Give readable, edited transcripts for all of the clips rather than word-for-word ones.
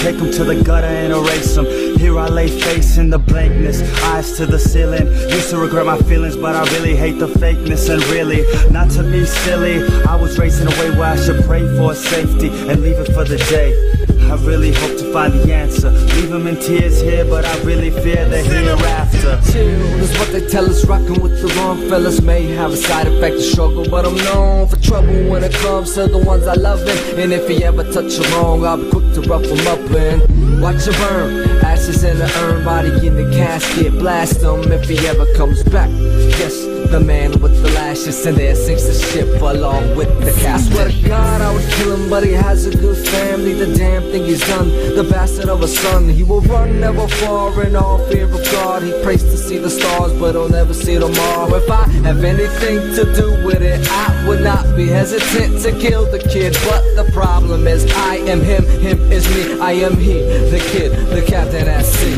take them to the gutter and erase them. Here I lay facing the blankness, eyes to the ceiling. Used to regret my feelings, but I really hate the fakeness. And really, not to be silly, I was racing away where I should pray for safety and leave it for the day. I really hope to find the answer. Leave them in tears here, but I really fear the hereafter. Chill is what they tell us, rockin' with the wrong fellas may have a side effect of struggle, but I'm known for trouble when it comes to the ones I love. And if you ever touch you wrong, I'll be quick to rough them up and watch you burn. Ashes in the urn, body in the casket, blast him if he ever comes back. Yes, the man with the lashes, and there sinks the ship along with the captain. I swear to God I would kill him, but he has a good family. The damn thing he's done, the bastard of a son. He will run never far in all fear of God. He prays to see the stars, but he'll never see tomorrow. If I have anything to do with it, I would not be hesitant to kill the kid. But the problem is I am him, him is me. I am he, the kid, the captain at sea.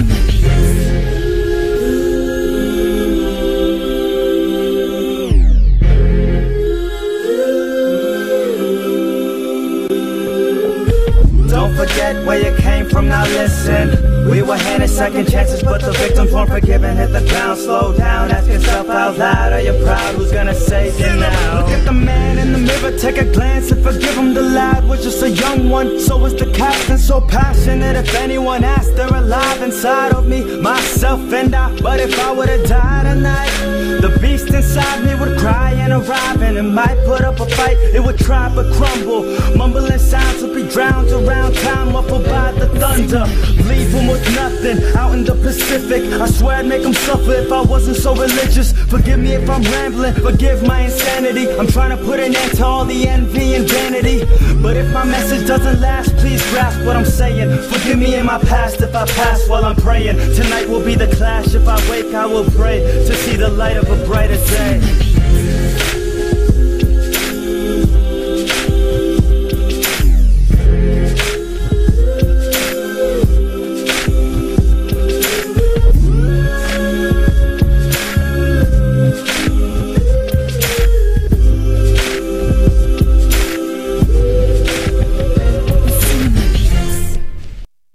Don't forget where you came from, now listen. We were handed second chances, but the victims weren't forgiven. Hit the ground, slow down, ask yourself out loud, are you proud? Who's gonna save you now? Look at the man in the mirror, take a glance and forgive him. The lad was just a young one, so was the captain. So passionate, if anyone asked, they're alive inside of me, myself and I. But if I would've died tonight, the beast inside me would cry and arrive, and it might put up a fight, it would try but crumble. Mumbling sounds would be drowned around town, muffled by the thunder. Leave them with nothing, out in the Pacific. I swear I'd make them suffer if I wasn't so religious. Forgive me if I'm rambling, forgive my insanity. I'm trying to put an end to all the envy and vanity. But if my message doesn't last, please grasp what I'm saying. Forgive me in my past if I pass while I'm praying. Tonight will be the clash, if I wake I will pray to see the light of a brighter day.